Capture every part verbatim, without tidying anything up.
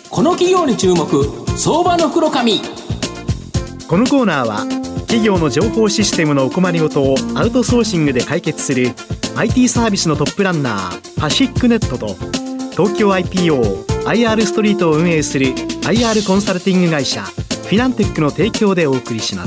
この企業に注目、相場の袋紙。 このコーナーは企業の情報システムのお困りごとをアウトソーシングで解決する アイティー サービスのトップランナーパシックネットと東京 アイピーオー アイアール ストリートを運営する アイアール コンサルティング会社フィナンテックの提供でお送りします。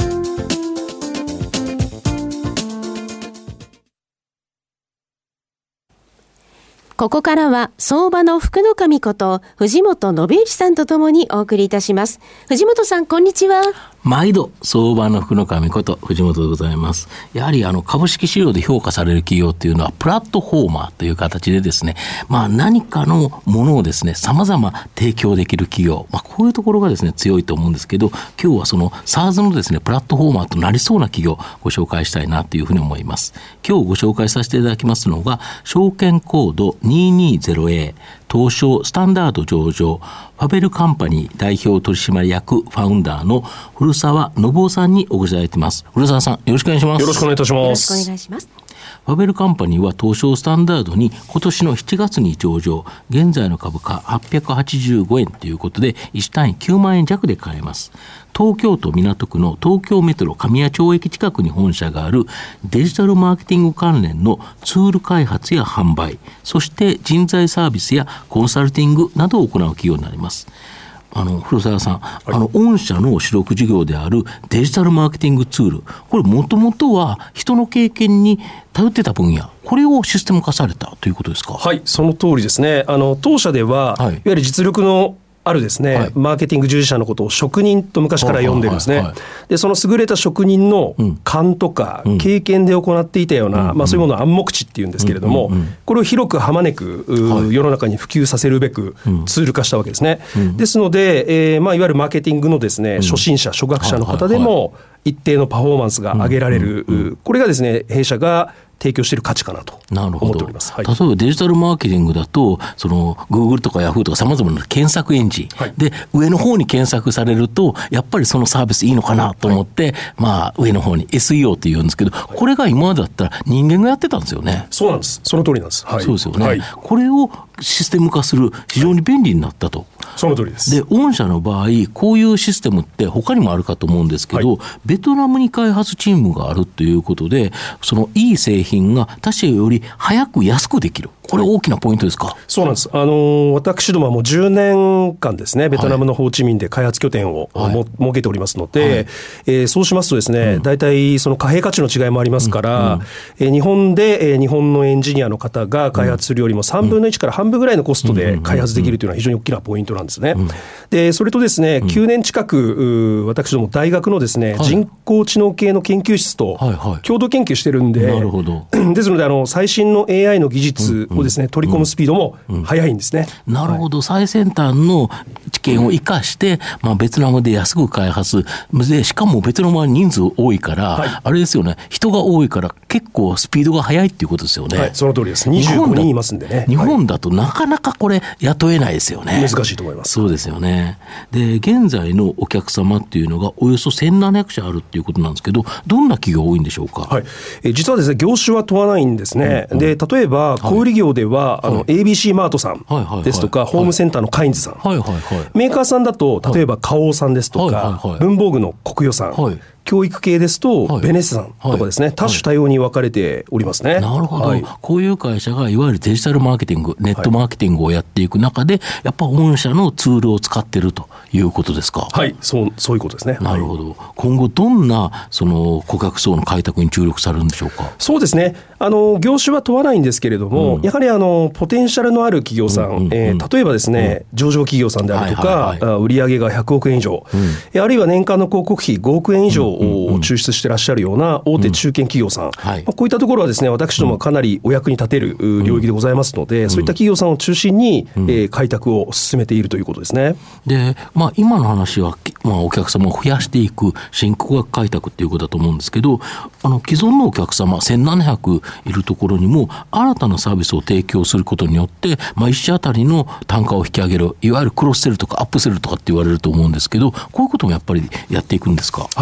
ここからは相場の福の神こと藤本信之さんとともにお送りいたします。藤本さん、こんにちは。 毎度相場の福の神こと藤本でございます。やはりあの株式市場で評価される企業っていうのはプラットフォーマーという形でですね、まあ何かのものをですね様々提供できる企業、まあこういうところがですね強いと思うんですけど、今日はその SaaS のですねプラットフォーマーとなりそうな企業をご紹介したいなというふうに思います。今日ご紹介させていただきますのが証券コード にーにーゼロエー 東証スタンダード上場ファベルカンパニー代表取締役ファウンダーの古澤信夫さんにお越しいただいています。古澤さん、よろしくお願いします。 よろしくお願いいたします。 よろしくお願いします。 ファベルカンパニーは東証スタンダードに今年のしちがつに上場、現在の株価はっぴゃくはちじゅうごえんということでいち単位きゅうまんえん弱で買えます。東京都港区の東京メトロ神谷町駅近くに本社があるデジタルマーケティング関連のツール開発や販売、そして人材サービスやコンサルティングなどを行う企業になります。あの古澤さん、はい、あの御社の主力事業であるデジタルマーケティングツール、これもともとは人の経験に頼ってた分野、これをシステム化されたということですか？ はい、その通りですね。あの当社では、はい、いわゆる実力のあるですね、はい、マーケティング従事者のことを職人と昔から呼んでるんですね、はいはいはい、でその優れた職人の勘とか経験で行っていたような、うんまあ、そういうものを暗黙知っていうんですけれども、うんうんうん、これを広くはまねく、はい、世の中に普及させるべくツール化したわけですね、うん、ですので、えーまあ、いわゆるマーケティングのですね、うん、初心者初学者の方でも一定のパフォーマンスが上げられる、うんうんうん、これがですね弊社が提供している価値かなと思っております。はい、 例えばデジタルマーケティングだとその Google とか Yahoo とかさまざまな検索エンジン、はい、で上の方に検索されるとやっぱりそのサービスいいのかなと思って、はいまあ、上の方に エスイーオー って言うんですけど、はい、これが今までだったら人間がやってたんですよね。 そうなんです。その通りなんです。はい、 そうですよね、 はい、 これをシステム化する非常に便利になったと、はい、 その通りです。 で御社の場合こういうシステムって他にもあるかと思うんですけど、はい、ベトナムに開発チームがあるということで、そのいい製品が他社より早く安くできる、これ大きなポイントですか？ そうなんです。あの私どもはもうじゅうねんかんですねベトナムのホーチミンで開発拠点を、はい、も設けておりますので、はいえー、そうしますとですね、うん、大体その貨幣価値の違いもありますから、うんうんえー、日本で、えー、日本のエンジニアの方が開発するよりもさんぶんのいちから半分ぐらいのコストで開発できるというのは非常に大きなポイントなんですね、うん、でそれとですねきゅうねん近く私ども大学のですね、はい、人工知能系の研究室と共同研究してるんで、はいはい、なるほどですのであの最新の エーアイ の技術をですね、うん、取り込むスピードも速いんですね、 うんうん、なるほど、はい、最先端の知見を生かして、まあ、ベトナムで安く開発で、しかもベトナムは人数多いから、はい、あれですよね、人が多いから結構スピードが速いっていうことですよね。 はい、その通りです。にじゅうごにんいますんでね。 日本だとなかなかこれ雇えないですよね。 難しいと思います。 そうですよね。で現在のお客様っていうのがおよそせんななひゃくしゃあるっていうことなんですけど、どんな企業多いんでしょうか？ はい、え実はですね業種は問わないんですね、うんうん、で例えば小売業では、はい、あの エービーシー マートさんですとか、はいはいはい、ホームセンターのカインズさん、はいはいはい、メーカーさんだと例えば花王さんですとか、はいはいはい、文房具の国与さん、はい教育系ですと、はい、ベネッセさんとかですね、はい、多種多様に分かれておりますね。 なるほど、はい、こういう会社がいわゆるデジタルマーケティング、ネットマーケティングをやっていく中で、はい、やっぱ御社のツールを使っているということですか？ はい、そう、そういうことですね。 なるほど、はい、今後どんなその顧客層の開拓に注力されるんでしょうか？ そうですね、あの業種は問わないんですけれども、うん、やはりあのポテンシャルのある企業さん、うんうんうんえー、例えばですね、うん、上場企業さんであるとか、はいはいはい、売上がひゃくおくえん以上、うん、あるいは年間の広告費ごおくえん以上を抽出してらっしゃるような大手中堅企業さん、うんはいまあ、こういったところはですね私どもかなりお役に立てる領域でございますので、うん、そういった企業さんを中心に、うんえー、開拓を進めているということですね。 で、まあ、今の話は、まあ、お客様を増やしていく新顧客開拓ということだと思うんですけど、あの既存のお客様せんななひゃくいるところにも新たなサービスを提供することによって、まあ、いっ社あたりの単価を引き上げる、いわゆるクロスセルとかアップセルとかって言われると思うんですけど、こういうこともやっぱりやっていくんですか？ はい、あ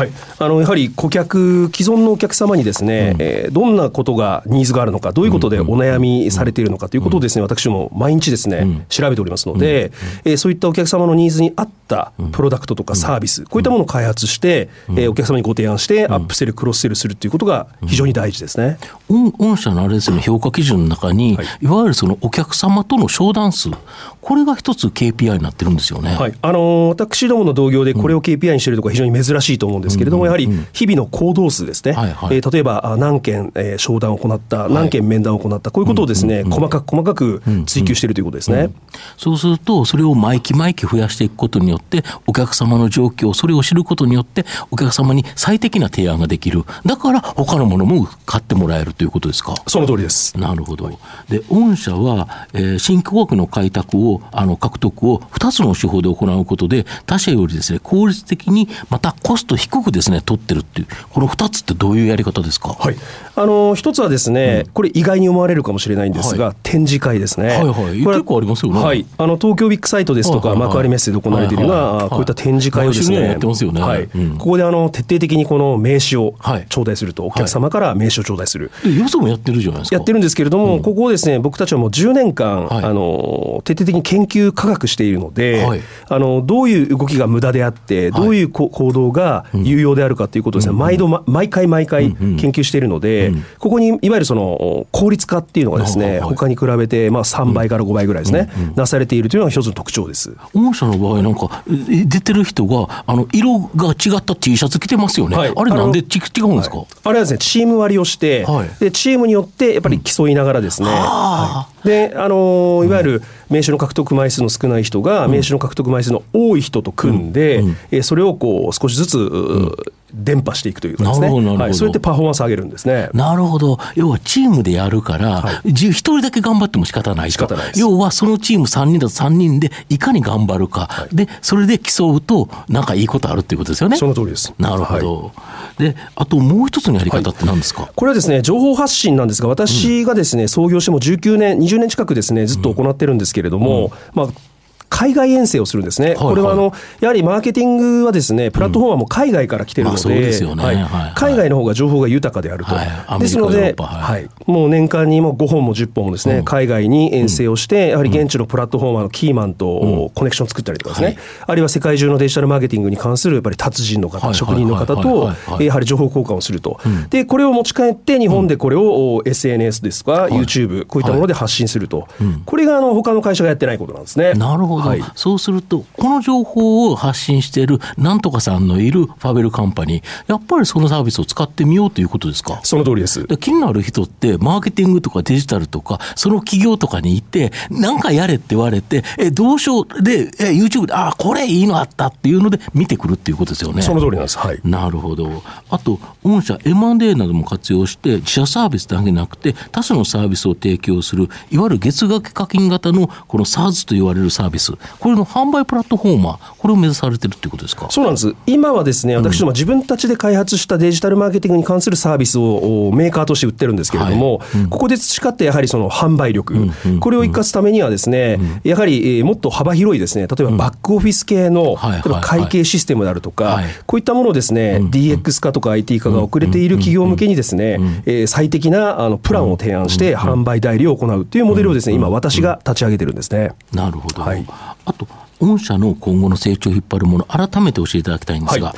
あのやはり顧客既存のお客様にですね、うんえー、どんなことがニーズがあるのか、どういうことでお悩みされているのかということをですね、私も毎日ですね、うん、調べておりますので、うんえー、そういったお客様のニーズに合ったプロダクトとかサービス、こういったものを開発して、うんえー、お客様にご提案してアップセルクロスセルするということが非常に大事ですね。 うん、御社のあれですね、評価基準の中に、はい、いわゆるそのお客様との商談数、これが一つ ケーピーアイ になってるんですよね。 はい、あの私どもの同業でこれを ケーピーアイ にしているところは非常に珍しいと思うんですけれども、やはり日々の行動数ですね、はいはいえー、例えば何件、えー、商談を行った、何件面談を行った、こういうことをですね、細かく細かく追求しているということですね。 うんうんうん、そうするとそれを毎期毎期増やしていくことによって、お客様の状況、それを知ることによってお客様に最適な提案ができる。だから他のものも買ってもらえるということですか。 その通りです。 なるほど。で、御社は、えー、新規顧客の開拓をあの獲得をふたつの手法で行うことで、他社よりですね効率的にまたコスト低くですね取ってるっていう、このふたつってどういうやり方ですか。 はい、あの一つはですね、うん、これ意外に思われるかもしれないんですが、はい、展示会ですね。 はいはい、結構ありますよね。 はい、あの東京ビッグサイトですとか、はいはいはい、幕張メッセで行われているような、はいはいはい、こういった展示会をですね、 やってますよね。 はいうん、ここであの徹底的にこの名刺を頂戴すると、はい、お客様から名刺を頂戴する、 はい、よそもやってるじゃないですか。 やってるんですけれども、うん、ここをですね僕たちはもうじゅうねんかん、はい、あの徹底的に研究科学しているので、はい、あのどういう動きが無駄であって、はい、どういう行動が有用であるかということをですね、うん、毎度、ま、毎回毎回研究しているので、うんうん、ここにいわゆるその効率化っていうのがですね、はい、他に比べてまあさんばいからごばいぐらいですね、うんうん、なされているというのが一つの特徴です。 御社の場合なんか出てる人があの色が違った T シャツ着てますよね、はい、あれなんでち違うんですか。はい、 あれはですねチーム割りをして、はい、でチームによってやっぱり競いながらですね、うんはい、であのいわゆる名刺の獲得枚数の少ない人が名刺の獲得枚数の多い人と組んで、うんうん、それをこう少しずつ、うん伝播していくということですね。はい、そうやってパフォーマンスを上げるんですね。 なるほど。要はチームでやるから、はい、一人だけ頑張っても仕方ないと。 仕方ないです。 要はそのチームさんにんだとさんにんでいかに頑張るか、はい、でそれで競うとなんかいいことあるっていうことですよね。 その通りです。 なるほど。はい、であともう一つのやり方って何ですか。はい、 これはですね情報発信なんですが、私がですね、うん、創業してもじゅうきゅうねんにじゅうねん近くですねずっと行ってるんですけれども、うんまあ海外遠征をするんですね。はいはい、これはあのやはりマーケティングはですねプラットフォーマーも海外から来てるので、海外の方が情報が豊かであると、はい、ですので、はいはい、もう年間にもごほんもじゅっぽんもですね、うん、海外に遠征をしてやはり現地のプラットフォーマーのキーマンとコネクションを作ったりとかですね、うんはい、あるいは世界中のデジタルマーケティングに関するやっぱり達人の方、はい、職人の方とやはり情報交換をすると、うん、でこれを持ち帰って日本でこれを エスエヌエス ですとか、うん、YouTube こういったもので発信すると、はい、これがあの他の会社がやってないことなんですね。 なるほど、はい、そうするとこの情報を発信しているなんとかさんのいるファベルカンパニー、やっぱりそのサービスを使ってみようということですか。 その通りです。 で気になる人ってマーケティングとかデジタルとかその企業とかに行ってなんかやれって言われてえどうしようでえ YouTube であこれいいのあったっていうので見てくるっていうことですよね。 その通りなんです、はい、 なるほど。あと御社 エムアンドエー なども活用して自社サービスだけでなくて他社のサービスを提供するいわゆる月額課金型のこの SaaS と言われるサービス、これの販売プラットフォーマー、これを目指されてるということですか。 そうなんです。今はですね私ども自分たちで開発したデジタルマーケティングに関するサービスをメーカーとして売ってるんですけれども、はいうん、ここで培ってやはりその販売力、うんうん、これを生かすためにはですね、うん、やはりもっと幅広いですね、例えばバックオフィス系の、うん、例えば会計システムであるとか、はいはい、こういったものをですね、うん、ディーエックス 化とか アイティー 化が遅れている企業向けにですね、うんえー、最適なあのプランを提案して販売代理を行うというモデルをですね、今私が立ち上げてるんですね。 なるほど、はい、あと御社の今後の成長を引っ張るもの改めて教えていただきたいんですが、 はい、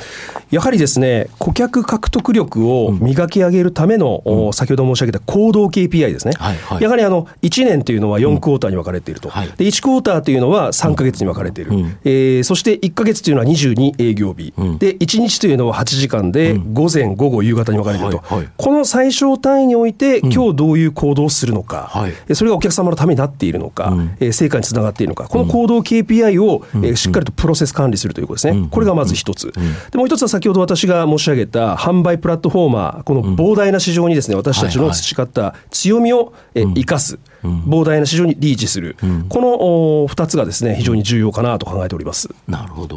やはりですね顧客獲得力を磨き上げるための、うん、先ほど申し上げた行動 ケーピーアイ ですね、はいはい、やはりあのいちねんというのはよんクォーターに分かれていると、うんはい、でいちクォーターというのはさんかげつに分かれている、うんえー、そしていっかげつというのはにじゅうに営業日、うん、でいちにちというのははちじかんで午前午後夕方に分かれていると、はいはい、この最小単位において今日どういう行動をするのか、うんはい、それがお客様のためになっているのか、うんえー、成果につながっているのか、この行動 ケーピーアイ を、うんえー、しっかりとプロセス管理するということですね。これがまず一つ。でもう一つは先ほど私が申し上げた販売プラットフォーマー、この膨大な市場にですね、私たちの培った強みを生かす、膨大な市場にリーチする、このふたつがですね非常に重要かなと考えております。 なるほど。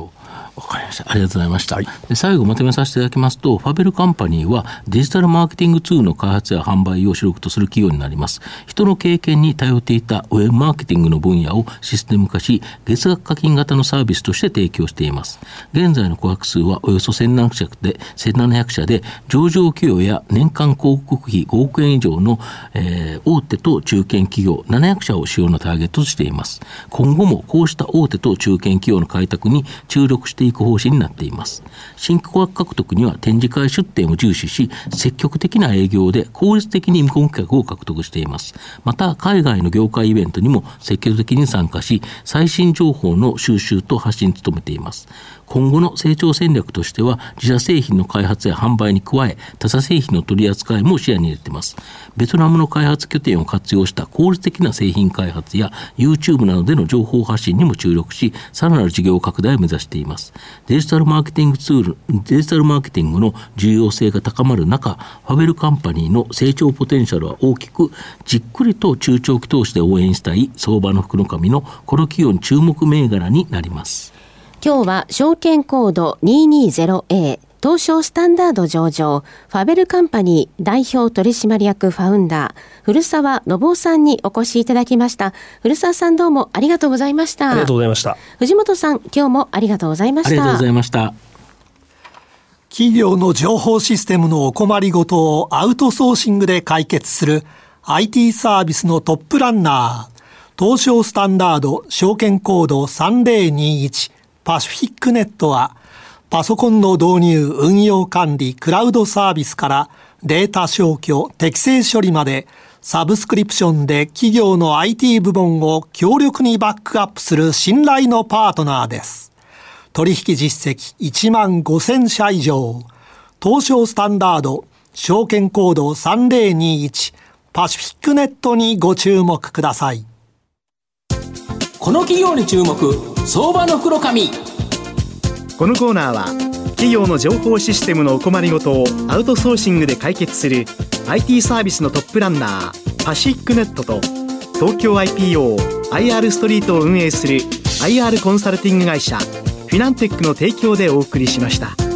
わかりました。ありがとうございました。はい、で最後まとめさせていただきますと、ファベルカンパニーはデジタルマーケティングツールの開発や販売を主力とする企業になります。人の経験に頼っていたウェブマーケティングの分野をシステム化し、月額課金型のサービスとして提供しています。現在の顧客数はおよそせんななひゃくで、せんななひゃくしゃで、上場企業や年間広告費ごおくえん以上の、えー、大手と中堅企業ななひゃくしゃを主要なターゲットとしています。今後もこうした大手と中堅企業の開拓に注力していく方針になっています。新規顧客獲得には展示会出展を重視し、積極的な営業で効率的に見込み客を獲得しています。また海外の業界イベントにも積極的に参加し、最新情報の収集と発信に努めています。今後の成長戦略としては、自社製品の開発や販売に加え、他社製品の取り扱いも視野に入れています。ベトナムの開発拠点を活用した効率的な製品開発や YouTube などでの情報発信にも注力し、さらなる事業拡大を目指しています。デジタルマーケティングツール、デジタルマーケティングの重要性が高まる中、ファベルカンパニーの成長ポテンシャルは大きく、じっくりと中長期投資で応援したい相場の福の神のこの企業に注目銘柄になります。 今日は証券コード にーにーぜろエー 東証スタンダード上場ファベルカンパニー代表取締役ファウンダー古澤信夫さんにお越しいただきました。古澤さん、どうもありがとうございました。 ありがとうございました。 藤本さん、今日もありがとうございました。 ありがとうございました。 企業の情報システムのお困りごとをアウトソーシングで解決する アイティー サービスのトップランナー、東証スタンダード証券コードさんぜろにいちパシフィックネットは、パソコンの導入、運用管理、クラウドサービスからデータ消去、適正処理まで、サブスクリプションで企業の アイティー 部門を強力にバックアップする信頼のパートナーです。取引実績いちまんごせんしゃ以上、東証スタンダード証券コードさんぜろにいちパシフィックネットにご注目ください。 この企業に注目、相場の福の神。 このコーナーは企業の情報システムのお困りごとをアウトソーシングで解決する アイティー サービスのトップランナーパシフィックネットと、東京 アイピーオー アイアール ストリートを運営する アイアール コンサルティング会社フィナンテックの提供でお送りしました。